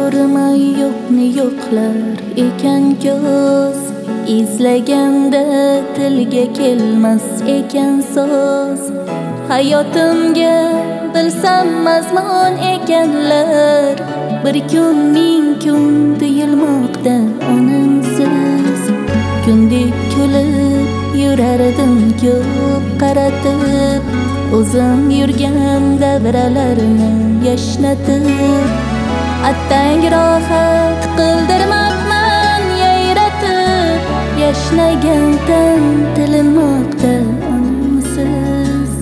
ko'rmay yo'qni yo'qlar ekan ko'z, izlaganda tilga kelmas ekan so'z. Hayotimga bilsam mazmun ekanlar, bir kun ming kun tuyulmoqda onamsiz. Kundek kulib yurardim ko'p qaratib, o'zim yurgan davralarni yashnatib. Attang rohat qildirmoqman yayratib, yashnagan tan tilinmoqda onamsiz.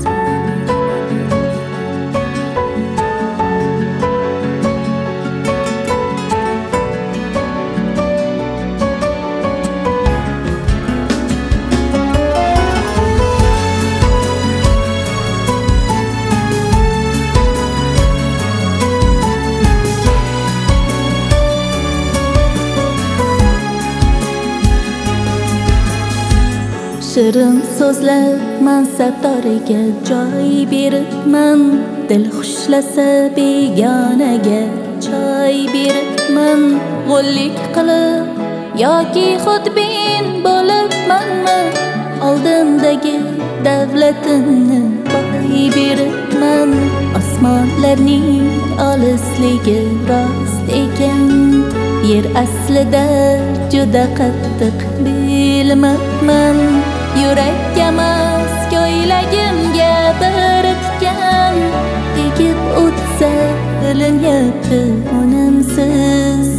Shirin so'zlab mansabdoriga joy beribman, dil xushlasa begonaga choy beribman. G'ullik qilib yoki xudbin bo'libmanmi, oldimdagi davlatimni boy beribman. Osmonlarning olisligi rost ekan, yer aslida juda qattiq bilmabman. Yurakkamas ko'ylagimga bir tikan, tegib o'tsa bilinyapti onamsiz.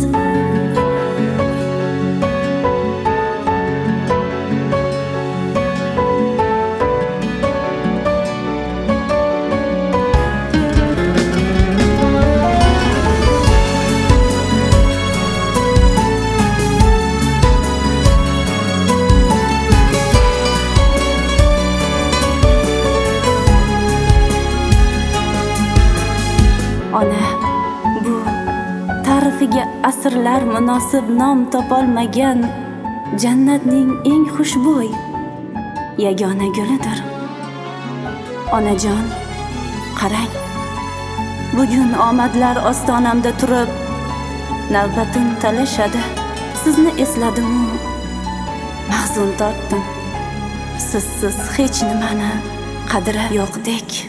Ona, bu ta'rifiga asrlar munosib nom topolmagan jannatning eng xushbo'y yagona gulidir. Onajon, qarang, bugun omadlar ostonamda turib navbatim talashadi. Sizni esladim-u mahzun tortdim. Sizsiz hech nimani qadri yo'qdek.